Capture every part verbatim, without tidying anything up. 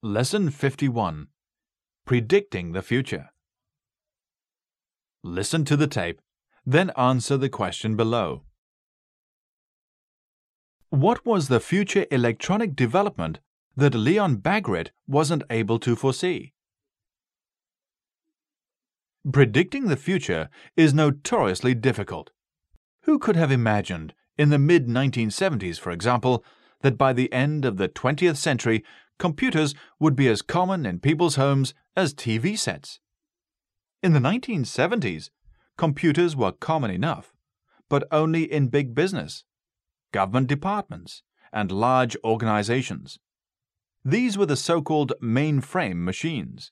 Lesson fifty-one. Predicting the Future. Listen to the tape, then answer the question below. What was the future electronic development that Leon Bagrit wasn't able to foresee? Predicting the future is notoriously difficult. Who could have imagined, in the mid nineteen seventies for example, that by the end of the twentieth century, computers would be as common in people's homes as T V sets? In the nineteen seventies, computers were common enough, but only in big business, government departments, and large organizations. These were the so-called mainframe machines.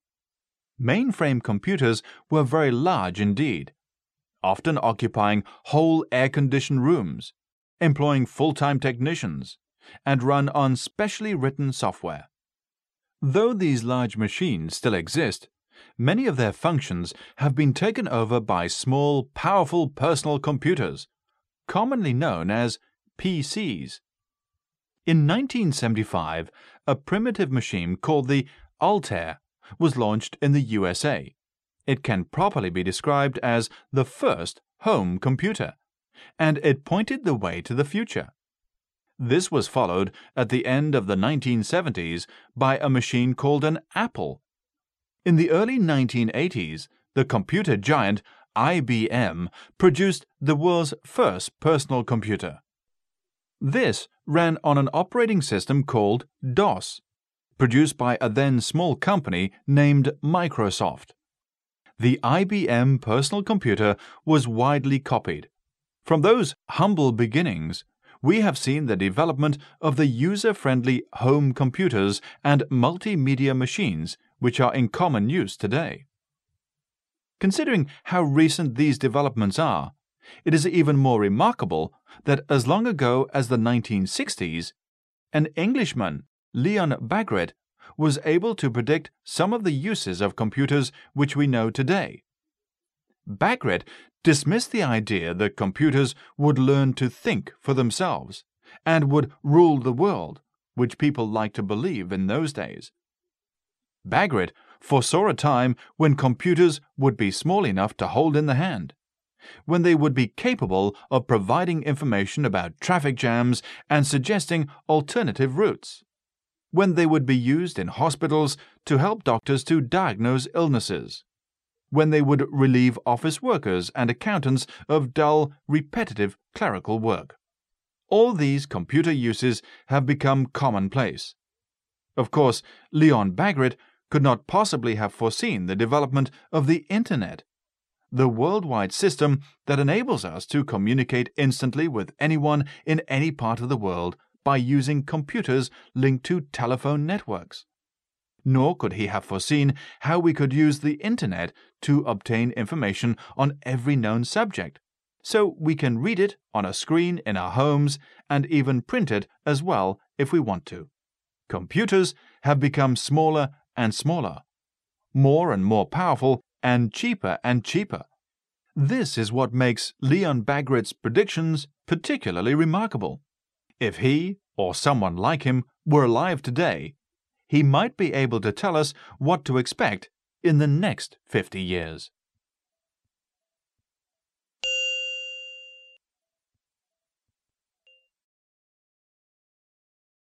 Mainframe computers were very large indeed, often occupying whole air-conditioned rooms, employing full-time technicians, and run on specially written software. Though these large machines still exist, many of their functions have been taken over by small, powerful personal computers, commonly known as P Cs. In nineteen seventy-five, a primitive machine called the Altair was launched in the U S A. It can properly be described as the first home computer, and it pointed the way to the future. This was followed at the end of the nineteen seventies by a machine called an Apple. In the early nineteen eighties, the computer giant I B M produced the world's first personal computer. This ran on an operating system called DOS, produced by a then small company named Microsoft. The I B M personal computer was widely copied. From those humble beginnings, we have seen the development of the user-friendly home computers and multimedia machines which are in common use today. Considering how recent these developments are, it is even more remarkable that as long ago as the nineteen sixties, an Englishman, Leon Bagrit, was able to predict some of the uses of computers which we know today. Bagrit dismissed the idea that computers would learn to think for themselves and would rule the world, which people liked to believe in those days. Bagrit foresaw a time when computers would be small enough to hold in the hand, when they would be capable of providing information about traffic jams and suggesting alternative routes, when they would be used in hospitals to help doctors to diagnose illnesses, when they would relieve office workers and accountants of dull, repetitive clerical work. All these computer uses have become commonplace. Of course, Leon Bagrit could not possibly have foreseen the development of the Internet, the worldwide system that enables us to communicate instantly with anyone in any part of the world by using computers linked to telephone networks. Nor could he have foreseen how we could use the Internet to obtain information on every known subject, so we can read it on a screen in our homes and even print it as well if we want to. Computers have become smaller and smaller, more and more powerful, and cheaper and cheaper. This is what makes Leon Bagrit's predictions particularly remarkable. If he, or someone like him, were alive today, he might be able to tell us what to expect in the next fifty years.